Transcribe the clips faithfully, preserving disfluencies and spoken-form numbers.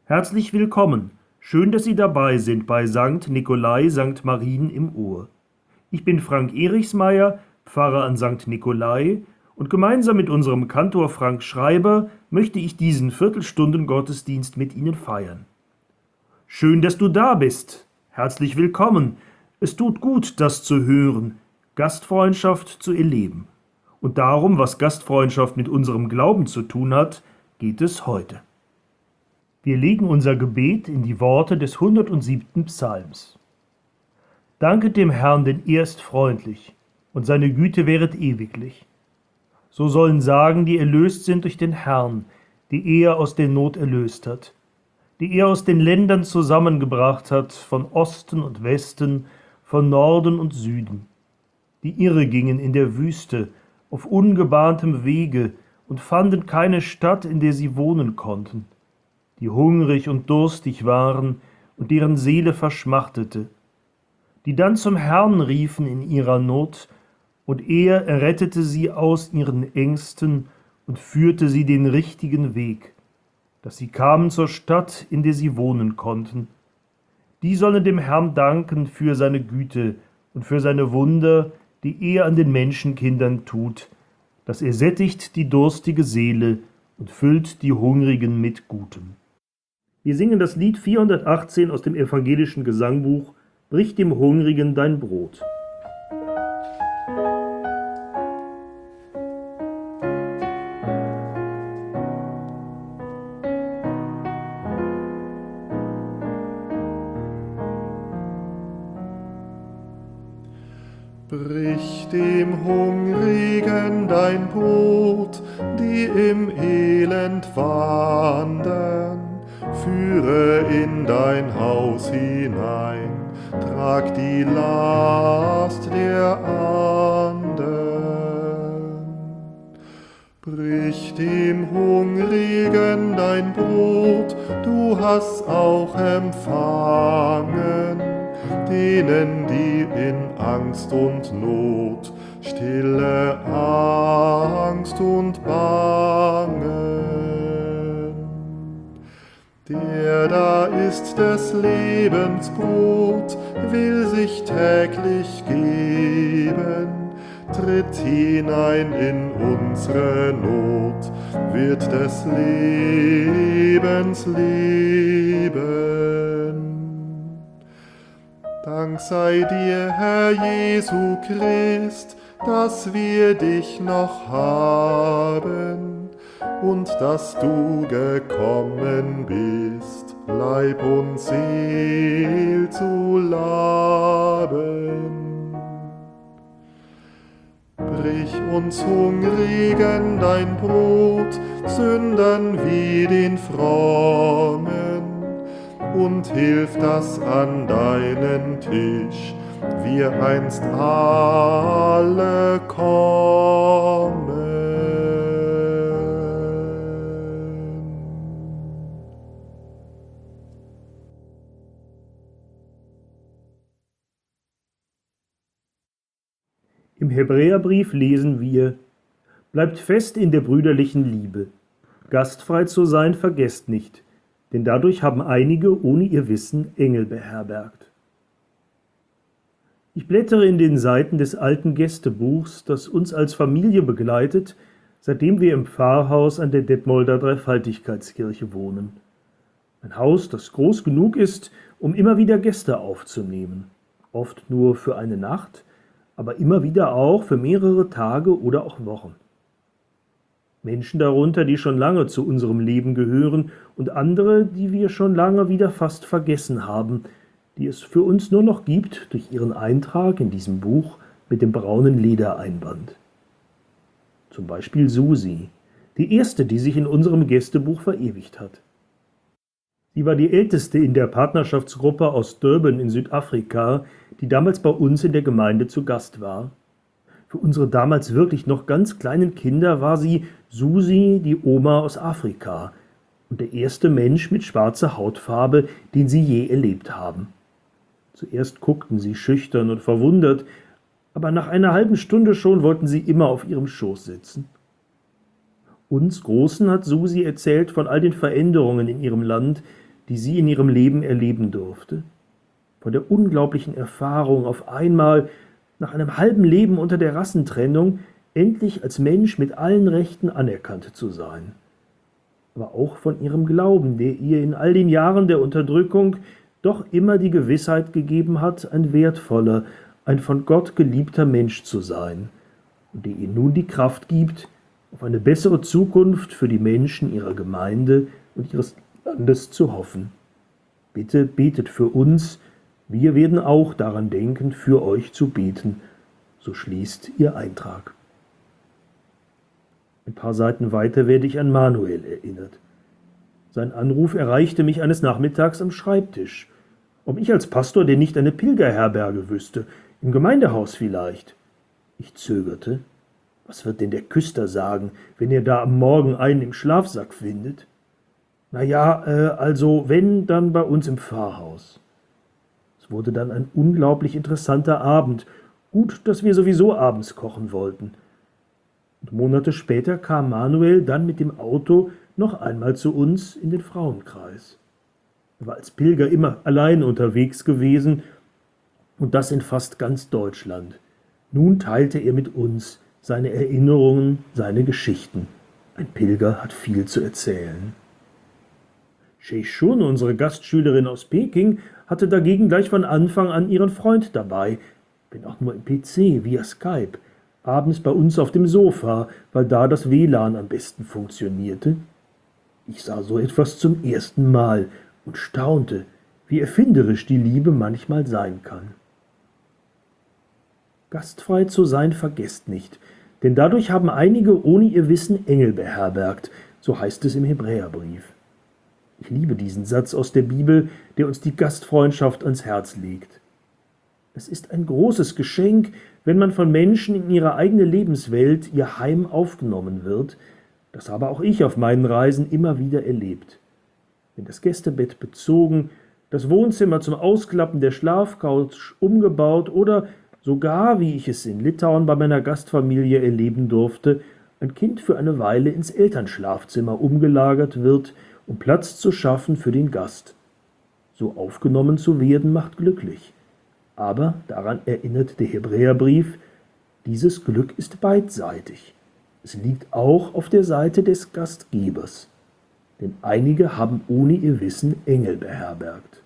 Herzlich willkommen. Schön, dass Sie dabei sind bei Sankt Nikolai, Sankt Marien im Ohr. Ich bin Frank Erichsmeier, Pfarrer an Sankt Nikolai, und gemeinsam mit unserem Kantor Frank Schreiber möchte ich diesen Viertelstunden-Gottesdienst mit Ihnen feiern. Schön, dass du da bist. Herzlich willkommen. Es tut gut, das zu hören, Gastfreundschaft zu erleben. Und darum, was Gastfreundschaft mit unserem Glauben zu tun hat, geht es heute. Wir legen unser Gebet in die Worte des hundertsiebten Psalms. Danket dem Herrn, denn er ist freundlich, und seine Güte währet ewiglich. So sollen sagen, die erlöst sind durch den Herrn, die er aus der Not erlöst hat, die er aus den Ländern zusammengebracht hat, von Osten und Westen, von Norden und Süden, die irre gingen in der Wüste, auf ungebahntem Wege, und fanden keine Stadt, in der sie wohnen konnten, die hungrig und durstig waren und deren Seele verschmachtete, die dann zum Herrn riefen in ihrer Not, und er errettete sie aus ihren Ängsten und führte sie den richtigen Weg, dass sie kamen zur Stadt, in der sie wohnen konnten. Die sollen dem Herrn danken für seine Güte und für seine Wunder, die er an den Menschenkindern tut, dass er sättigt die durstige Seele und füllt die Hungrigen mit Gutem. Wir singen das Lied vierhundertachtzehn aus dem evangelischen Gesangbuch »Brich dem Hungrigen dein Brot«. Brich dem Hungrigen dein Brot, die im Elend wandern, führe in dein Haus hinein, trag die Last der anderen. Brich dem Hungrigen dein Brot, du hast auch empfangen, denen, die in Angst und Not, stille Angst und Bangen. Der da ist des Lebens Brot, will sich täglich geben, tritt hinein in unsere Not, wird des Lebens leben. Dank sei dir, Herr Jesu Christ, dass wir dich noch haben und dass du gekommen bist, Leib und Seel zu laben. Brich uns Hungrigen dein Brot, Sündern wie den Frommen, und hilf, dass an deinen Tisch wir einst alle kommen. Im Hebräerbrief lesen wir: Bleibt fest in der brüderlichen Liebe. Gastfrei zu sein vergesst nicht, denn dadurch haben einige ohne ihr Wissen Engel beherbergt. Ich blättere in den Seiten des alten Gästebuchs, das uns als Familie begleitet, seitdem wir im Pfarrhaus an der Detmolder Dreifaltigkeitskirche wohnen. Ein Haus, das groß genug ist, um immer wieder Gäste aufzunehmen. Oft nur für eine Nacht, aber immer wieder auch für mehrere Tage oder auch Wochen. Menschen darunter, die schon lange zu unserem Leben gehören, und andere, die wir schon lange wieder fast vergessen haben, die es für uns nur noch gibt durch ihren Eintrag in diesem Buch mit dem braunen Ledereinband. Zum Beispiel Susi, die erste, die sich in unserem Gästebuch verewigt hat. Sie war die älteste in der Partnerschaftsgruppe aus Durban in Südafrika, die damals bei uns in der Gemeinde zu Gast war. Für unsere damals wirklich noch ganz kleinen Kinder war sie Susi, die Oma aus Afrika, und der erste Mensch mit schwarzer Hautfarbe, den sie je erlebt haben. Zuerst guckten sie schüchtern und verwundert, aber nach einer halben Stunde schon wollten sie immer auf ihrem Schoß sitzen. Uns Großen hat Susi erzählt von all den Veränderungen in ihrem Land, die sie in ihrem Leben erleben durfte? Von der unglaublichen Erfahrung, auf einmal nach einem halben Leben unter der Rassentrennung endlich als Mensch mit allen Rechten anerkannt zu sein. Aber auch von ihrem Glauben, der ihr in all den Jahren der Unterdrückung doch immer die Gewissheit gegeben hat, ein wertvoller, ein von Gott geliebter Mensch zu sein, und der ihr nun die Kraft gibt, auf eine bessere Zukunft für die Menschen ihrer Gemeinde und ihres Landes zu hoffen. Bitte betet für uns, wir werden auch daran denken, für euch zu beten, so schließt ihr Eintrag. Ein paar Seiten weiter werde ich an Manuel erinnert. Sein Anruf erreichte mich eines Nachmittags am Schreibtisch. Ob ich als Pastor denn nicht eine Pilgerherberge wüsste, im Gemeindehaus vielleicht. Ich zögerte. Was wird denn der Küster sagen, wenn er da am Morgen einen im Schlafsack findet? Na ja, äh, also wenn, dann bei uns im Pfarrhaus. Es wurde dann ein unglaublich interessanter Abend. Gut, dass wir sowieso abends kochen wollten. Und Monate später kam Manuel dann mit dem Auto noch einmal zu uns in den Frauenkreis. Er war als Pilger immer allein unterwegs gewesen, und das in fast ganz Deutschland. Nun teilte er mit uns seine Erinnerungen, seine Geschichten. Ein Pilger hat viel zu erzählen. She Shun, unsere Gastschülerin aus Peking, hatte dagegen gleich von Anfang an ihren Freund dabei, wenn auch nur im P C, via Skype, abends bei uns auf dem Sofa, weil da das W L A N am besten funktionierte. Ich sah so etwas zum ersten Mal und staunte, wie erfinderisch die Liebe manchmal sein kann. Gastfrei zu sein vergesst nicht, denn dadurch haben einige ohne ihr Wissen Engel beherbergt, so heißt es im Hebräerbrief. Ich liebe diesen Satz aus der Bibel, der uns die Gastfreundschaft ans Herz legt. Es ist ein großes Geschenk, wenn man von Menschen in ihre eigene Lebenswelt, ihr Heim aufgenommen wird. Das habe auch ich auf meinen Reisen immer wieder erlebt. Wenn das Gästebett bezogen, das Wohnzimmer zum Ausklappen der Schlafcouch umgebaut oder sogar, wie ich es in Litauen bei meiner Gastfamilie erleben durfte, ein Kind für eine Weile ins Elternschlafzimmer umgelagert wird, um Platz zu schaffen für den Gast. So aufgenommen zu werden, macht glücklich. Aber daran erinnert der Hebräerbrief, dieses Glück ist beidseitig. Es liegt auch auf der Seite des Gastgebers. Denn einige haben ohne ihr Wissen Engel beherbergt.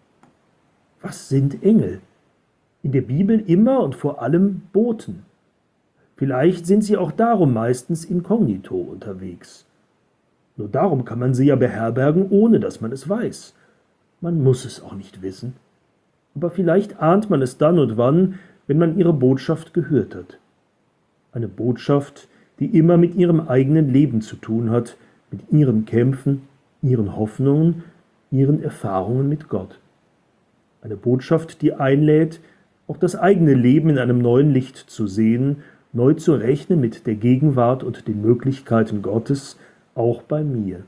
Was sind Engel? In der Bibel immer und vor allem Boten. Vielleicht sind sie auch darum meistens inkognito unterwegs. Nur darum kann man sie ja beherbergen, ohne dass man es weiß. Man muss es auch nicht wissen. Aber vielleicht ahnt man es dann und wann, wenn man ihre Botschaft gehört hat. Eine Botschaft, die immer mit ihrem eigenen Leben zu tun hat, mit ihren Kämpfen, ihren Hoffnungen, ihren Erfahrungen mit Gott. Eine Botschaft, die einlädt, auch das eigene Leben in einem neuen Licht zu sehen, neu zu rechnen mit der Gegenwart und den Möglichkeiten Gottes, auch bei mir.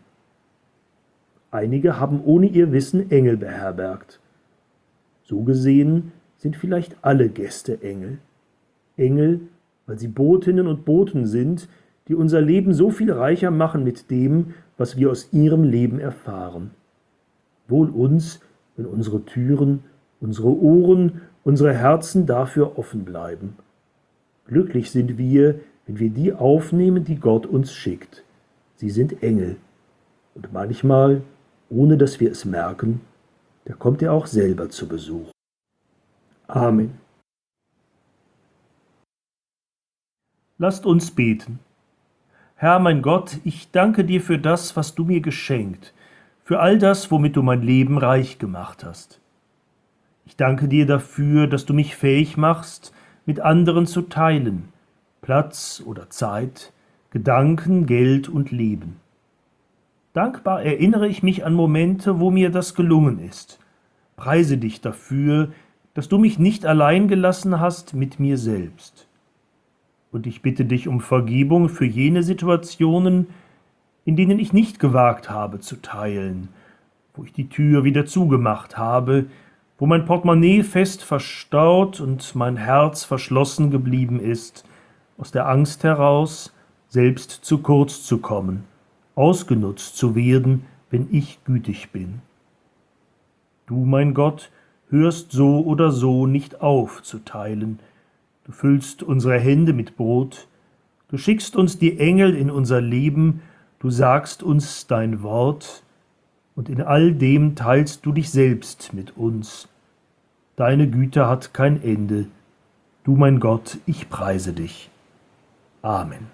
Einige haben ohne ihr Wissen Engel beherbergt. So gesehen sind vielleicht alle Gäste Engel. Engel, weil sie Botinnen und Boten sind, die unser Leben so viel reicher machen mit dem, was wir aus ihrem Leben erfahren. Wohl uns, wenn unsere Türen, unsere Ohren, unsere Herzen dafür offen bleiben. Glücklich sind wir, wenn wir die aufnehmen, die Gott uns schickt. Sie sind Engel. Und manchmal, ohne dass wir es merken, da kommt er auch selber zu Besuch. Amen. Lasst uns beten. Herr mein Gott, ich danke dir für das, was du mir geschenkt, für all das, womit du mein Leben reich gemacht hast. Ich danke dir dafür, dass du mich fähig machst, mit anderen zu teilen, Platz oder Zeit, Gedanken, Geld und Leben. Dankbar erinnere ich mich an Momente, wo mir das gelungen ist. Preise dich dafür, dass du mich nicht allein gelassen hast mit mir selbst. Und ich bitte dich um Vergebung für jene Situationen, in denen ich nicht gewagt habe zu teilen, wo ich die Tür wieder zugemacht habe, wo mein Portemonnaie fest verstaut und mein Herz verschlossen geblieben ist, aus der Angst heraus, selbst zu kurz zu kommen, ausgenutzt zu werden, wenn ich gütig bin. Du, mein Gott, hörst so oder so nicht auf zu teilen. Du füllst unsere Hände mit Brot, du schickst uns die Engel in unser Leben, du sagst uns dein Wort, und in all dem teilst du dich selbst mit uns. Deine Güte hat kein Ende. Du, mein Gott, ich preise dich. Amen.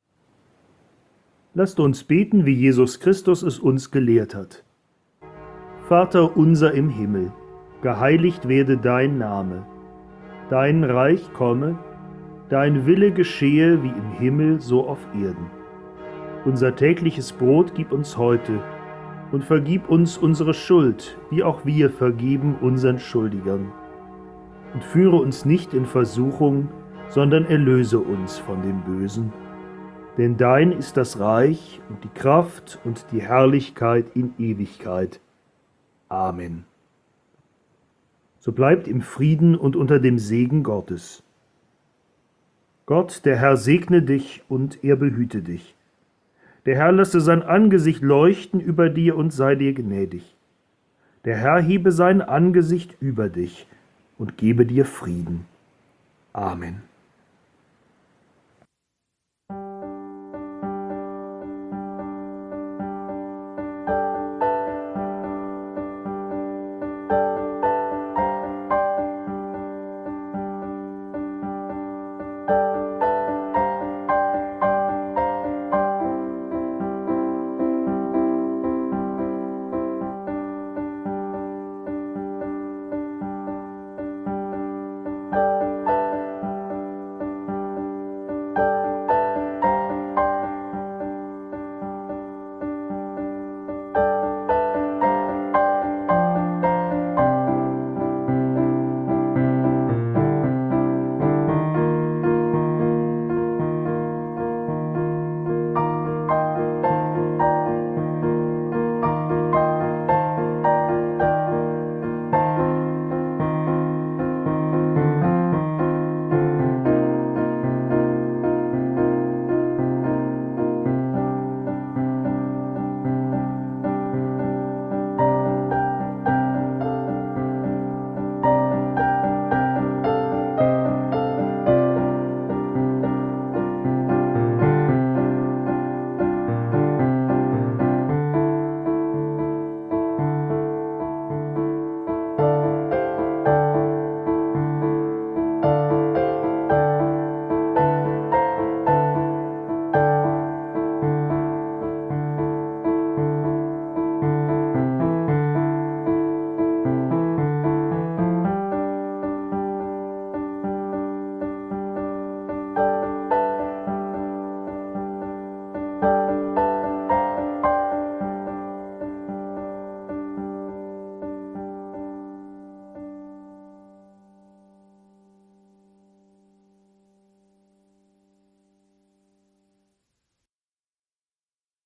Lasst uns beten, wie Jesus Christus es uns gelehrt hat. Vater unser im Himmel, geheiligt werde dein Name. Dein Reich komme, dein Wille geschehe wie im Himmel so auf Erden. Unser tägliches Brot gib uns heute und vergib uns unsere Schuld, wie auch wir vergeben unseren Schuldigern. Und führe uns nicht in Versuchung, sondern erlöse uns von dem Bösen. Denn dein ist das Reich und die Kraft und die Herrlichkeit in Ewigkeit. Amen. So bleibt im Frieden und unter dem Segen Gottes. Gott, der Herr, segne dich und er behüte dich. Der Herr lasse sein Angesicht leuchten über dir und sei dir gnädig. Der Herr hebe sein Angesicht über dich und gebe dir Frieden. Amen.